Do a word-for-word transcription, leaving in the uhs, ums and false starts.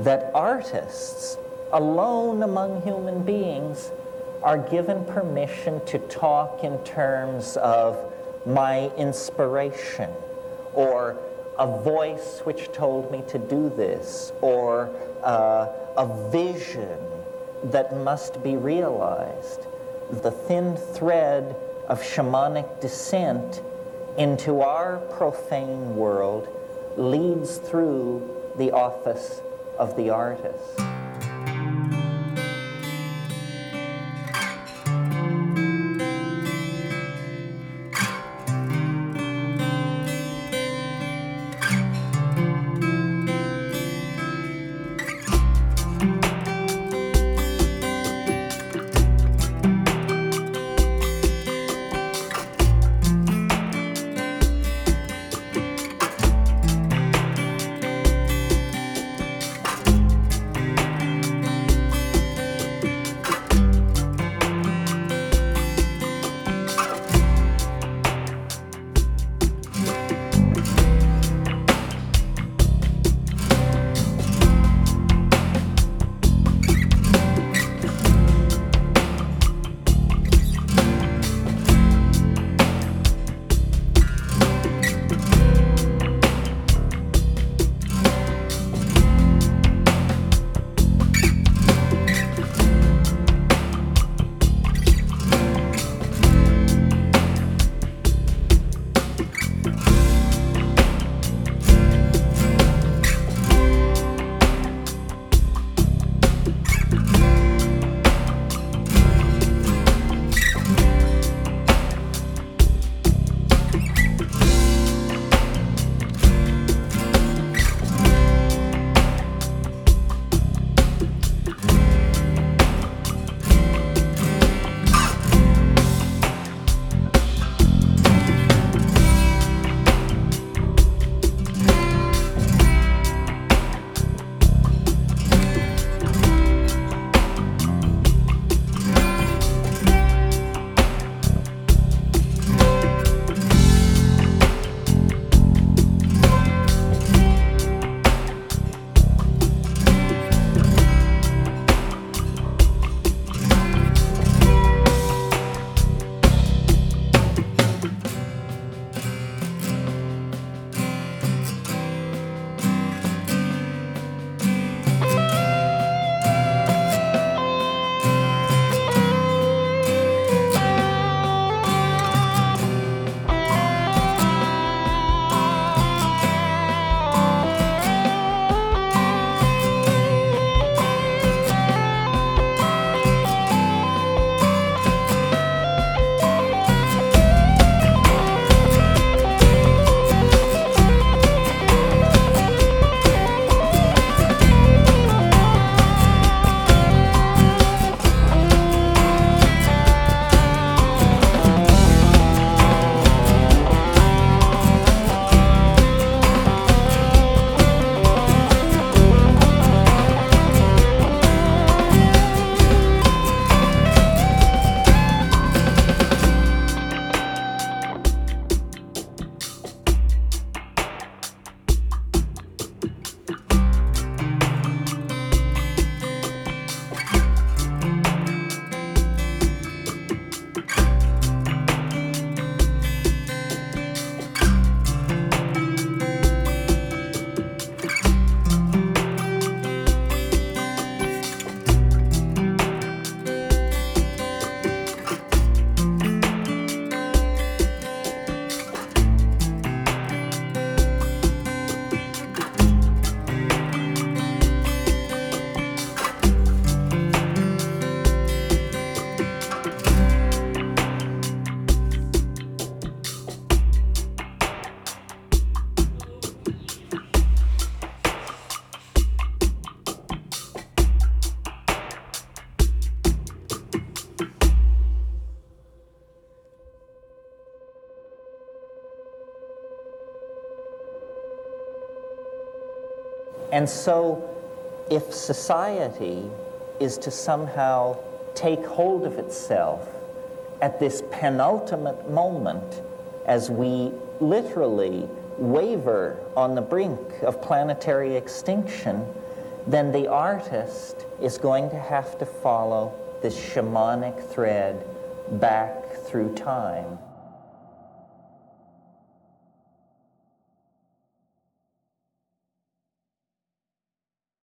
that artists, alone among human beings, are given permission to talk in terms of my inspiration, or a voice which told me to do this, or uh, a vision that must be realized. The thin thread of shamanic descent into our profane world leads through the office of the artist. And so, if society is to somehow take hold of itself at this penultimate moment, as we literally waver on the brink of planetary extinction, then the artist is going to have to follow this shamanic thread back through time.